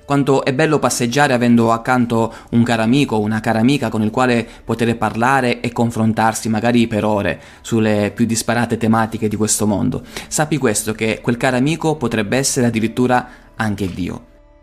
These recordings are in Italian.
Quanto è bello passeggiare avendo accanto un caro amico, una cara amica con il quale poter parlare e confrontarsi magari per ore sulle più disparate tematiche di questo mondo. Sappi questo, che quel caro amico potrebbe essere addirittura anche Dio.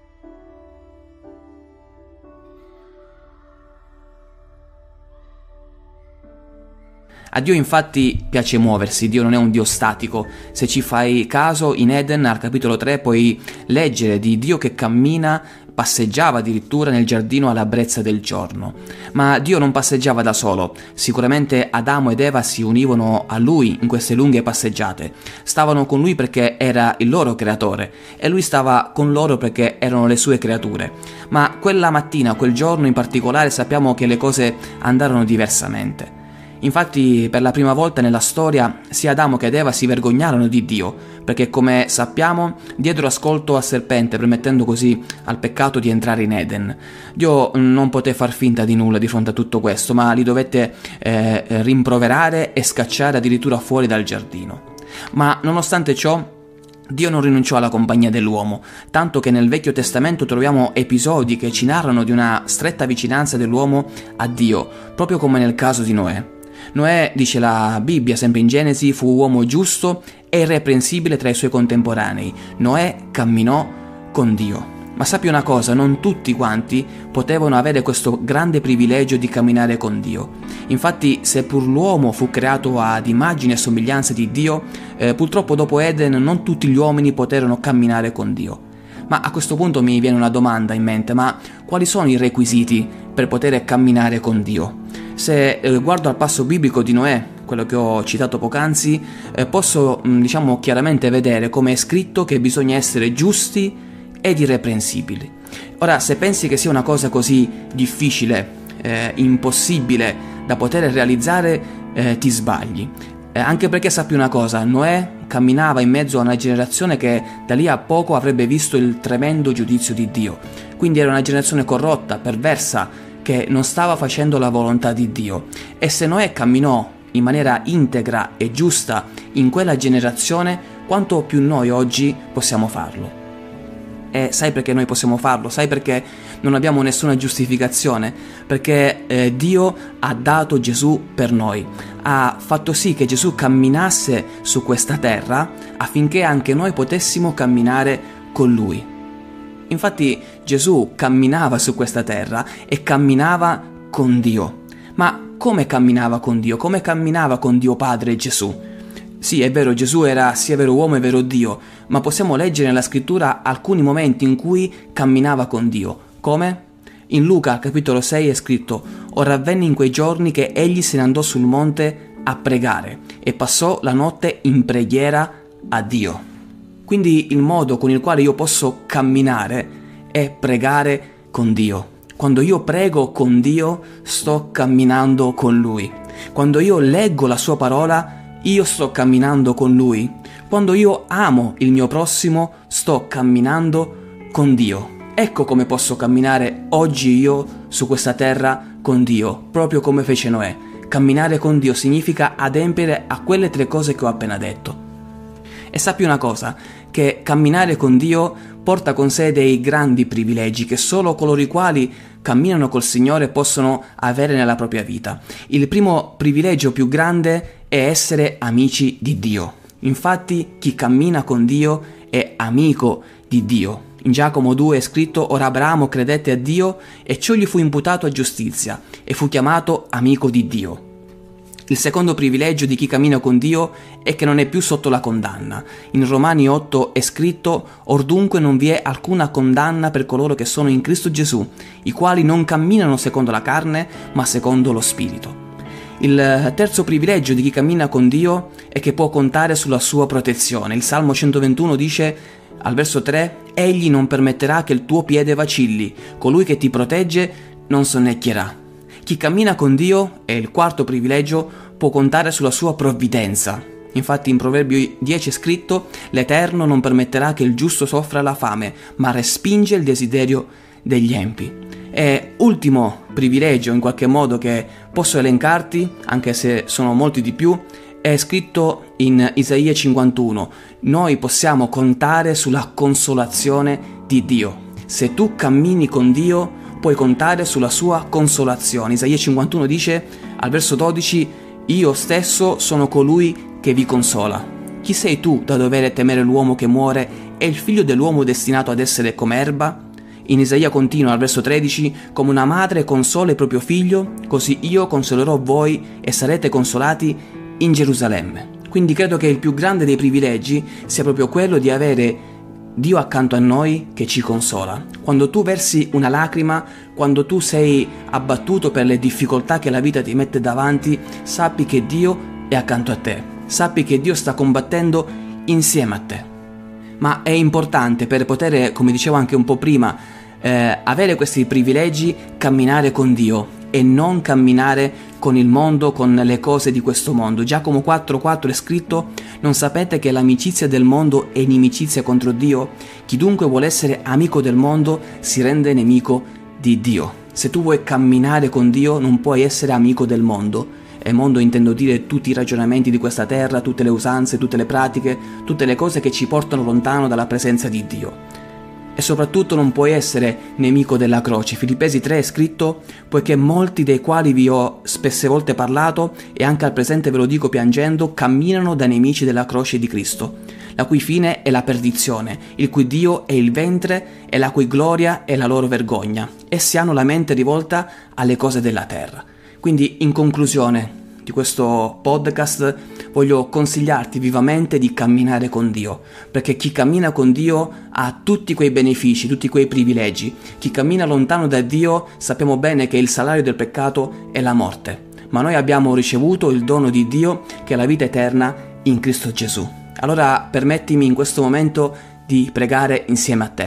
A Dio infatti piace muoversi, Dio non è un Dio statico. Se ci fai caso, in Eden, al capitolo 3, puoi leggere di Dio che cammina, passeggiava addirittura nel giardino alla brezza del giorno. Ma Dio non passeggiava da solo, sicuramente Adamo ed Eva si univano a Lui in queste lunghe passeggiate. Stavano con Lui perché era il loro creatore e Lui stava con loro perché erano le sue creature. Ma quella mattina, quel giorno in particolare, sappiamo che le cose andarono diversamente. Infatti, per la prima volta nella storia, sia Adamo che Eva si vergognarono di Dio, perché come sappiamo diedero ascolto al serpente, permettendo così al peccato di entrare in Eden. Dio non poté far finta di nulla di fronte a tutto questo, ma li dovette rimproverare e scacciare addirittura fuori dal giardino. Ma nonostante ciò, Dio non rinunciò alla compagnia dell'uomo, tanto che nel Vecchio Testamento troviamo episodi che ci narrano di una stretta vicinanza dell'uomo a Dio, proprio come nel caso di Noè. Noè, dice la Bibbia, sempre in Genesi, fu uomo giusto e irreprensibile tra i suoi contemporanei. Noè camminò con Dio. Ma sappi una cosa, non tutti quanti potevano avere questo grande privilegio di camminare con Dio. Infatti, seppur l'uomo fu creato ad immagine e somiglianza di Dio, purtroppo dopo Eden non tutti gli uomini poterono camminare con Dio. Ma a questo punto mi viene una domanda in mente, ma quali sono i requisiti per poter camminare con Dio? Se guardo al passo biblico di Noè, quello che ho citato poc'anzi, posso chiaramente vedere come è scritto che bisogna essere giusti ed irreprensibili. Ora, se pensi che sia una cosa così difficile, impossibile da poter realizzare, ti sbagli. Anche perché sappi una cosa, Noè camminava in mezzo a una generazione che da lì a poco avrebbe visto il tremendo giudizio di Dio. Quindi era una generazione corrotta, perversa, che non stava facendo la volontà di Dio. E se Noè camminò in maniera integra e giusta in quella generazione, quanto più noi oggi possiamo farlo. E sai perché noi possiamo farlo? Sai perché non abbiamo nessuna giustificazione? Perché Dio ha dato Gesù per noi. Ha fatto sì che Gesù camminasse su questa terra affinché anche noi potessimo camminare con Lui. Infatti Gesù camminava su questa terra e camminava con Dio. Ma come camminava con Dio? Come camminava con Dio Padre Gesù? Sì, è vero, Gesù era sia vero uomo e vero Dio, ma possiamo leggere nella scrittura alcuni momenti in cui camminava con Dio. Come? In Luca, capitolo 6, è scritto: «Ora avvenne in quei giorni che egli se ne andò sul monte a pregare e passò la notte in preghiera a Dio». Quindi il modo con il quale io posso camminare è pregare con Dio. Quando io prego con Dio, sto camminando con Lui. Quando io leggo la Sua parola, io sto camminando con Lui. Quando io amo il mio prossimo, sto camminando con Dio. Ecco come posso camminare oggi io su questa terra con Dio, proprio come fece Noè. Camminare con Dio significa adempiere a quelle 3 cose che ho appena detto. E sappi una cosa, che camminare con Dio porta con sé dei grandi privilegi che solo coloro i quali camminano col Signore possono avere nella propria vita. Il primo privilegio più grande è essere amici di Dio. Infatti, chi cammina con Dio è amico di Dio. In Giacomo 2 è scritto: «Ora Abramo credette a Dio e ciò gli fu imputato a giustizia e fu chiamato amico di Dio». Il secondo privilegio di chi cammina con Dio è che non è più sotto la condanna. In Romani 8 è scritto: «Or dunque non vi è alcuna condanna per coloro che sono in Cristo Gesù, i quali non camminano secondo la carne, ma secondo lo Spirito». Il terzo privilegio di chi cammina con Dio è che può contare sulla sua protezione. Il Salmo 121 dice al verso 3: «Egli non permetterà che il tuo piede vacilli, colui che ti protegge non sonnecchierà». Chi cammina con Dio, è il quarto privilegio, può contare sulla sua provvidenza. Infatti in Proverbi 10 è scritto: «L'Eterno non permetterà che il giusto soffra la fame, ma respinge il desiderio degli empi». E ultimo privilegio in qualche modo che posso elencarti, anche se sono molti di più, è scritto in Isaia 51: «Noi possiamo contare sulla consolazione di Dio». se tu cammini con Dio puoi contare sulla sua consolazione. Isaia 51 dice al verso 12: io stesso sono colui che vi consola. Chi sei tu da dover temere l'uomo che muore e il figlio dell'uomo destinato ad essere come erba? In Isaia continua al verso 13: come una madre consola il proprio figlio, così io consolerò voi e sarete consolati in Gerusalemme. Quindi credo che il più grande dei privilegi sia proprio quello di avere Dio accanto a noi che ci consola. Quando tu versi una lacrima, quando tu sei abbattuto per le difficoltà che la vita ti mette davanti, sappi che Dio è accanto a te. Sappi che Dio sta combattendo insieme a te. Ma è importante, per poter, come dicevo anche un po' prima, avere questi privilegi, camminare con Dio e non camminare con il mondo, con le cose di questo mondo. Giacomo 4,4 è scritto: non sapete che l'amicizia del mondo è inimicizia contro Dio? Chi dunque vuole essere amico del mondo si rende nemico di Dio. Se tu vuoi camminare con Dio non puoi essere amico del mondo. E mondo intendo dire tutti i ragionamenti di questa terra, tutte le usanze, tutte le pratiche, tutte le cose che ci portano lontano dalla presenza di Dio. E soprattutto non puoi essere nemico della croce. Filippesi 3 è scritto: poiché molti dei quali vi ho spesse volte parlato, e anche al presente ve lo dico piangendo, camminano da nemici della croce di Cristo, la cui fine è la perdizione, il cui Dio è il ventre e la cui gloria è la loro vergogna. Essi hanno la mente rivolta alle cose della terra. Quindi, in conclusione di questo podcast, voglio consigliarti vivamente di camminare con Dio, perché chi cammina con Dio ha tutti quei benefici, tutti quei privilegi. Chi cammina lontano da Dio, sappiamo bene che il salario del peccato è la morte, ma noi abbiamo ricevuto il dono di Dio, che è la vita eterna in Cristo Gesù. Allora permettimi in questo momento di pregare insieme a te.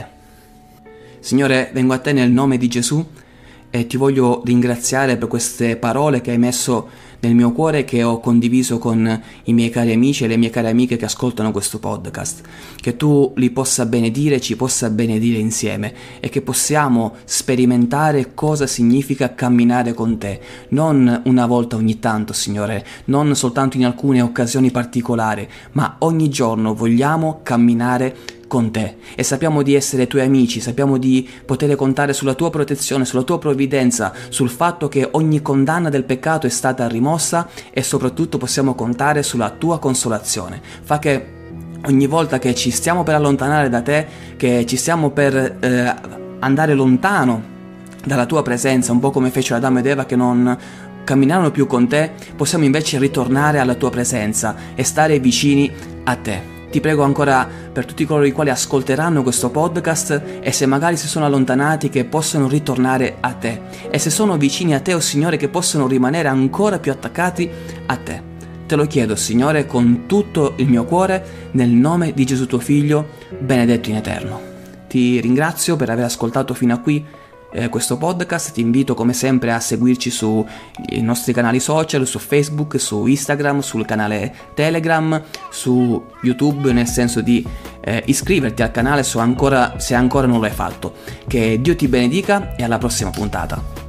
Signore, vengo a te nel nome di Gesù e ti voglio ringraziare per queste parole che hai messo nel mio cuore, che ho condiviso con i miei cari amici e le mie care amiche che ascoltano questo podcast. Che tu li possa benedire, ci possa benedire insieme, e che possiamo sperimentare cosa significa camminare con te, non una volta ogni tanto, Signore, non soltanto in alcune occasioni particolari, ma ogni giorno vogliamo camminare con te e sappiamo di essere tuoi amici, sappiamo di poter contare sulla tua protezione, sulla tua provvidenza, sul fatto che ogni condanna del peccato è stata rimossa, e soprattutto possiamo contare sulla tua consolazione. Fa che ogni volta che ci stiamo per allontanare da te, che ci stiamo per andare lontano dalla tua presenza, un po' come fecero Adamo ed Eva che non camminarono più con te, possiamo invece ritornare alla tua presenza e stare vicini a te. Ti prego ancora per tutti coloro i quali ascolteranno questo podcast, e se magari si sono allontanati, che possano ritornare a te, e se sono vicini a te, oh Signore, che possano rimanere ancora più attaccati a te. Te lo chiedo, Signore, con tutto il mio cuore, nel nome di Gesù tuo Figlio, benedetto in eterno. Ti ringrazio per aver ascoltato fino a qui questo podcast. Ti invito come sempre a seguirci sui nostri canali social, su Facebook, su Instagram, sul canale Telegram, su YouTube, nel senso di iscriverti al canale se ancora non lo hai fatto. Che Dio ti benedica e alla prossima puntata.